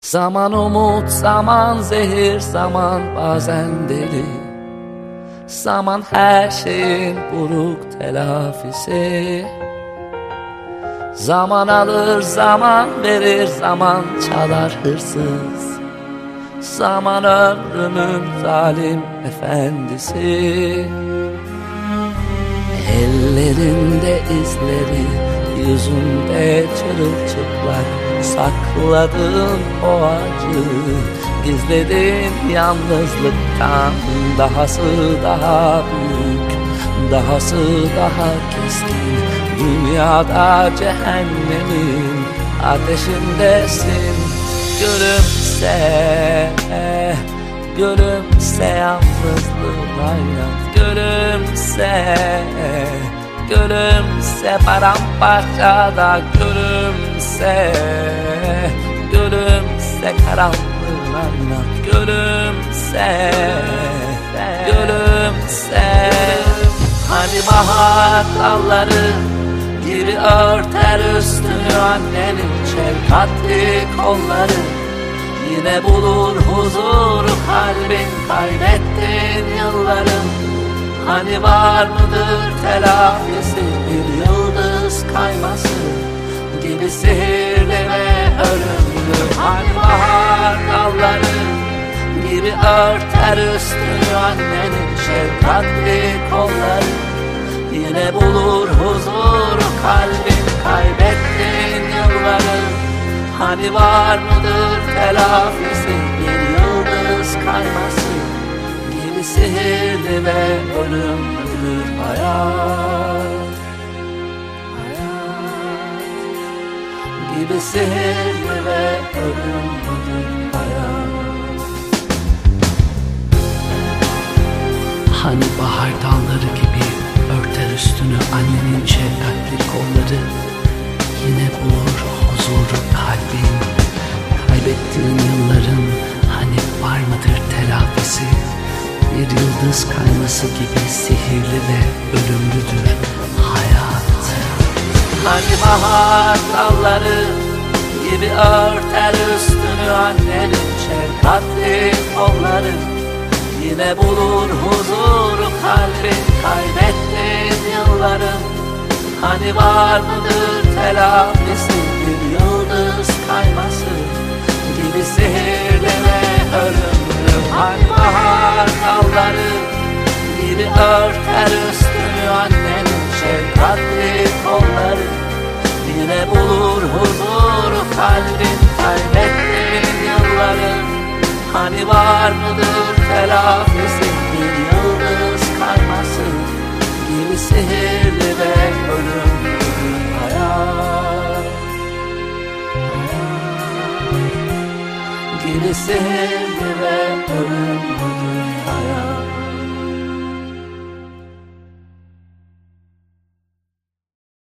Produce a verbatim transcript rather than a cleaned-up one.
Zaman umut, zaman zehir, zaman bazen deli. Zaman her şeyin buruk telafisi. Zaman alır, zaman verir, zaman çalar hırsız. Zaman ömrümün zalim efendisi. Ellerinde izleri, yüzünde çırılçıplak. Sakladığın o acı, gizledin yalnızlıktan. Dahası daha büyük, dahası daha keskin. Dünyada cehennemin ateşindesin. Gülümse, gülümse yalnızlığına yat. Gülümse, gülümse paramparçada. Gülümse, gülümse karanlığına inat. Gülümse, gülümse. Hani bahar dalları gibi örter üstünü annenin şefkatli kolları. Yine bulur huzuru kalbin kaybettiğin yılların. Hani var mıdır telafisi bir yıldız kayması gibi sihirli ve ölümlü. Hani bahar dalları gibi örter üstünü annenin şefkatli kolları. Yine bulur huzuru kalbin kaybettiğin yılların. Hani var mıdır telafisi bir yıldız kayması gibi sihirli ve ölümlüdür hayat. Hayat gibi sihirli ve ölümlüdür hayat. Hani bahar dalları gibi örter üstünü annenin şefkatli kolları. Yine bulur huzuru kalbin kaybettiğin yılların. Hani var mıdır telafisi bir yıldız kayması gibi sihirli ve ölümlüdür hayat. Hani bahar dalları gibi örter üstünü annenin şefkatli kolları. Yine bulur huzuru kalbin kaybettiğin yılların. Hani var mıdır telafisi bir yıldız kayması gibi sihirli ve ölümlü. Hani bahar dalları gibi örter üstünü annenin şefkatli kolları. Yine bulur huzuru kalbin kaybettiğin yılların. Hani var mıdır telafisi bir yıldız kayması gibi sihirli ve ölümlü hayat. Hayat gibi sihirli ve ölümlü.